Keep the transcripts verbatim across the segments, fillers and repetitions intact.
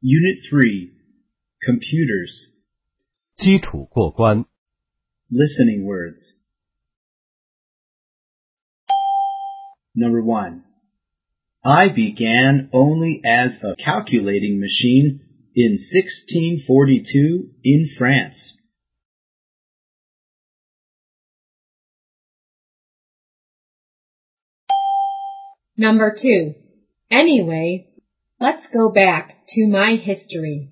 Unit three, Computers. 基础过关 Listening words. Number one. I began only as a calculating machine in sixteen forty-two in France. Number two. Anyway, let's go back to my history.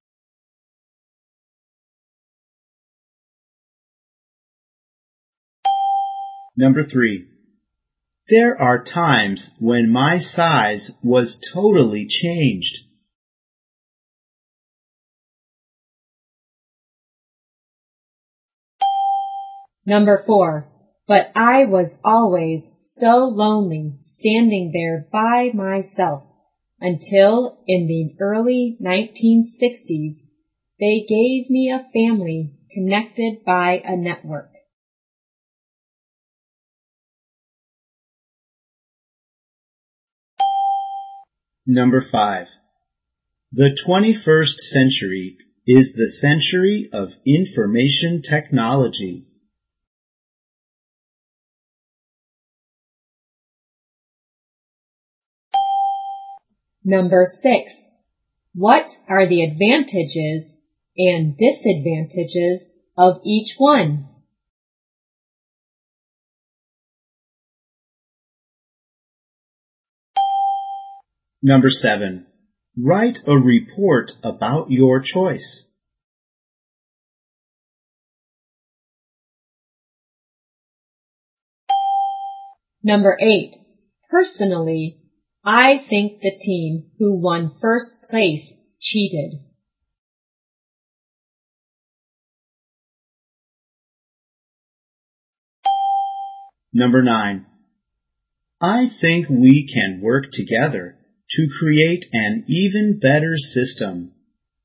Number three. There are times when my size was totally changed. Number four. But I was always so lonely standing there by myself until in the early nineteen sixties they gave me a family connected by a network. Number five. The twenty-first century is the century of information technology. Number six. What are the advantages and disadvantages of each one? Number seven. Write a report about your choice. Number eight. Personally, I think the team who won first place cheated. Number nine. I think we can work together to create an even better system.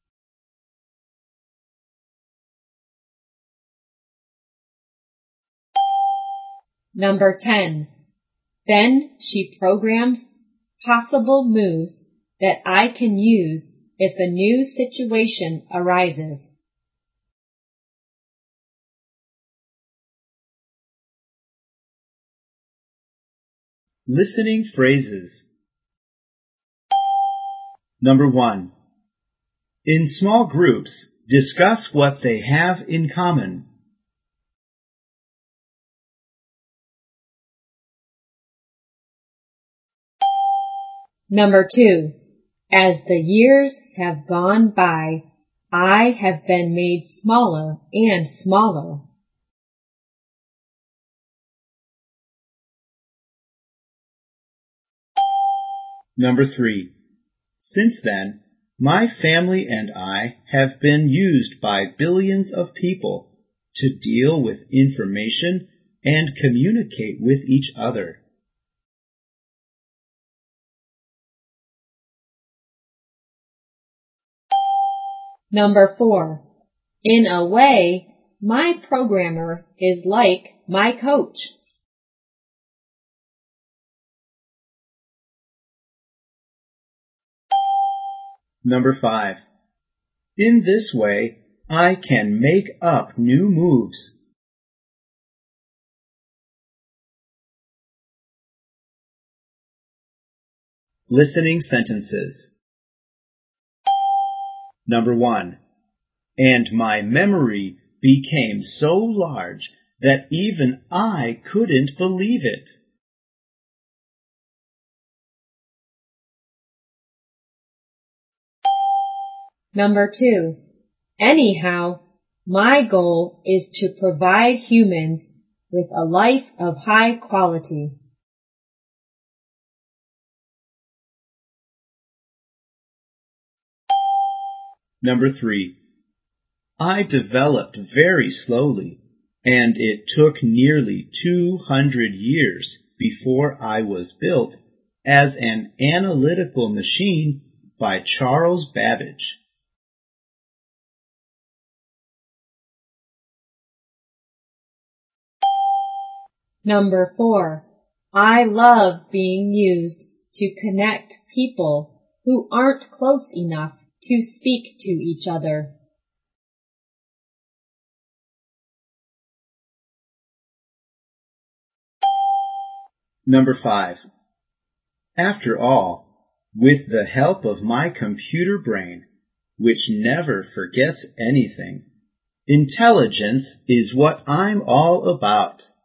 Number ten. Then she programs possible moves that I can use if a new situation arises. Listening phrases. Number one. In small groups, discuss what they have in common. Number two. As the years have gone by, I have been made smaller and smaller. Number three. Since then, my family and I have been used by billions of people to deal with information and communicate with each other. Number four. In a way, my programmer is like my coach. Number five. In this way, I can make up new moves. Listening sentences. Number one. And my memory became so large that even I couldn't believe it. Number two. Anyhow, my goal is to provide humans with a life of high quality. Number three. I developed very slowly, and it took nearly two hundred years before I was built as an analytical machine by Charles Babbage. Number four. I love being used to connect people who aren't close enough to speak to each other. Number five. After all, with the help of my computer brain, which never forgets anything, intelligence is what I'm all about.